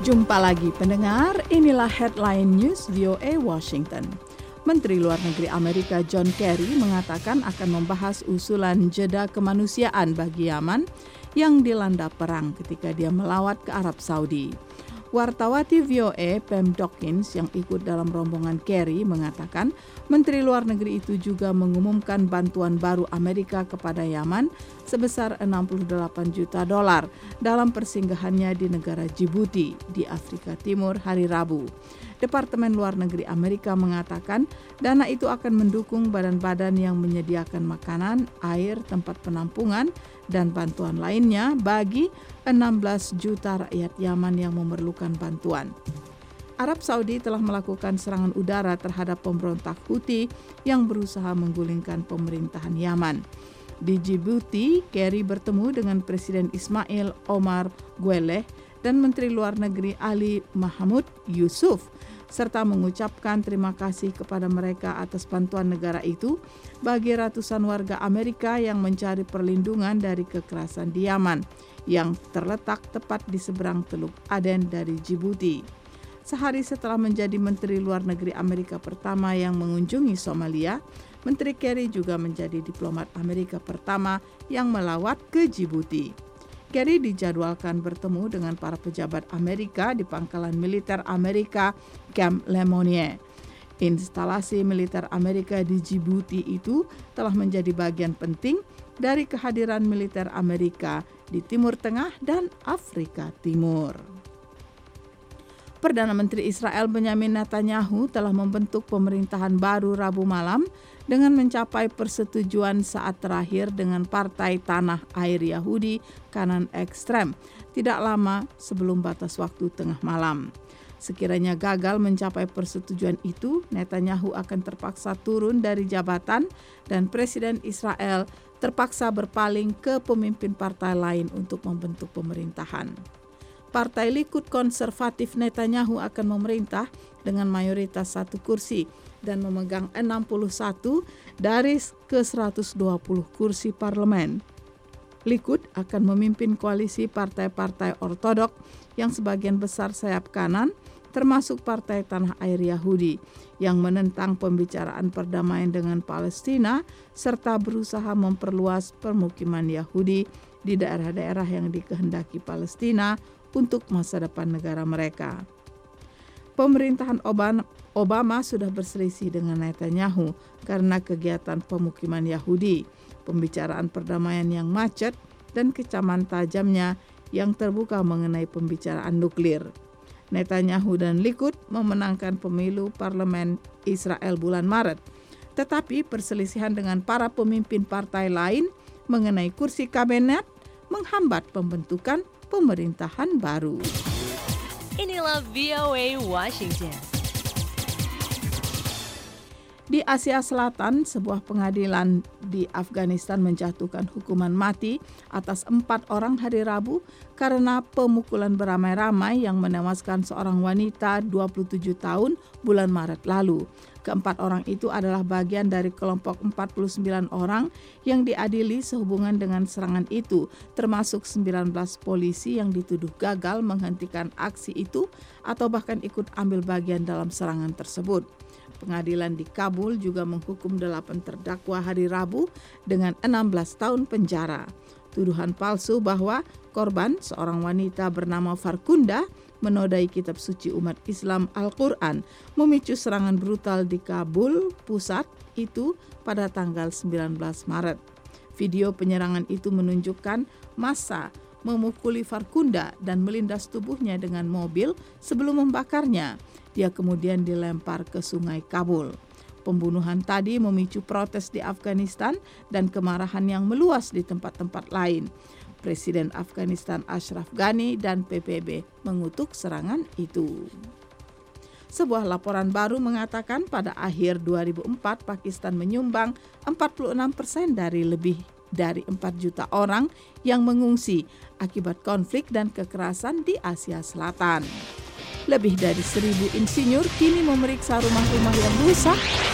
Jumpa lagi pendengar, inilah headline news VOA Washington. Menteri Luar Negeri Amerika John Kerry mengatakan akan membahas usulan jeda kemanusiaan bagi Yaman yang dilanda perang ketika dia melawat ke Arab Saudi. Wartawati VOA Pam Dawkins yang ikut dalam rombongan Kerry mengatakan Menteri Luar Negeri itu juga mengumumkan bantuan baru Amerika kepada Yaman sebesar $68 juta dalam persinggahannya di negara Djibouti di Afrika Timur hari Rabu. Departemen Luar Negeri Amerika mengatakan dana itu akan mendukung badan-badan yang menyediakan makanan, air, tempat penampungan, dan bantuan lainnya bagi 16 juta rakyat Yaman yang memerlukan bantuan. Arab Saudi telah melakukan serangan udara terhadap pemberontak Houthi yang berusaha menggulingkan pemerintahan Yaman. Di Djibouti, Kerry bertemu dengan Presiden Ismail Omar Guelleh dan Menteri Luar Negeri Ali Mahmoud Yusuf, serta mengucapkan terima kasih kepada mereka atas bantuan negara itu bagi ratusan warga Amerika yang mencari perlindungan dari kekerasan di Yaman, yang terletak tepat di seberang Teluk Aden dari Djibouti. Sehari setelah menjadi Menteri Luar Negeri Amerika pertama yang mengunjungi Somalia, Menteri Kerry juga menjadi diplomat Amerika pertama yang melawat ke Djibouti. Kerry dijadwalkan bertemu dengan para pejabat Amerika di pangkalan militer Amerika Camp Lemonnier. Instalasi militer Amerika di Djibouti itu telah menjadi bagian penting dari kehadiran militer Amerika di Timur Tengah dan Afrika Timur. Perdana Menteri Israel Benyamin Netanyahu telah membentuk pemerintahan baru Rabu malam dengan mencapai persetujuan saat terakhir dengan Partai Tanah Air Yahudi kanan ekstrem tidak lama sebelum batas waktu tengah malam. Sekiranya gagal mencapai persetujuan itu, Netanyahu akan terpaksa turun dari jabatan dan Presiden Israel terpaksa berpaling ke pemimpin partai lain untuk membentuk pemerintahan. Partai Likud konservatif Netanyahu akan memerintah dengan mayoritas 1 kursi dan memegang 61 dari ke-120 kursi parlemen. Likud akan memimpin koalisi partai-partai ortodok yang sebagian besar sayap kanan, termasuk Partai Tanah Air Yahudi, yang menentang pembicaraan perdamaian dengan Palestina serta berusaha memperluas permukiman Yahudi di daerah-daerah yang dikehendaki Palestina untuk masa depan negara mereka. Pemerintahan Obama sudah berselisih dengan Netanyahu karena kegiatan pemukiman Yahudi, pembicaraan perdamaian yang macet, dan kecaman tajamnya yang terbuka mengenai pembicaraan nuklir. Netanyahu dan Likud memenangkan pemilu parlemen Israel bulan Maret, tetapi perselisihan dengan para pemimpin partai lain mengenai kursi kabinet menghambat pembentukan pemerintahan baru. Inilah VOA Washington. Di Asia Selatan, sebuah pengadilan di Afghanistan menjatuhkan hukuman mati atas 4 orang hari Rabu karena pemukulan beramai-ramai yang menewaskan seorang wanita 27 tahun bulan Maret lalu. Keempat orang itu adalah bagian dari kelompok 49 orang yang diadili sehubungan dengan serangan itu, termasuk 19 polisi yang dituduh gagal menghentikan aksi itu atau bahkan ikut ambil bagian dalam serangan tersebut. Pengadilan di Kabul juga menghukum 8 terdakwa hari Rabu dengan 16 tahun penjara. Tuduhan palsu bahwa korban, seorang wanita bernama Farkunda, menodai kitab suci umat Islam Al-Quran, memicu serangan brutal di Kabul pusat itu pada tanggal 19 Maret. Video penyerangan itu menunjukkan massa memukuli Farkunda dan melindas tubuhnya dengan mobil sebelum membakarnya. Dia kemudian dilempar ke sungai Kabul. Pembunuhan tadi memicu protes di Afghanistan dan kemarahan yang meluas di tempat-tempat lain. Presiden Afghanistan Ashraf Ghani dan PBB mengutuk serangan itu. Sebuah laporan baru mengatakan pada akhir 2004 Pakistan menyumbang 46% dari lebih dari 4 juta orang yang mengungsi akibat konflik dan kekerasan di Asia Selatan. Lebih dari 1.000 insinyur kini memeriksa rumah-rumah yang rusak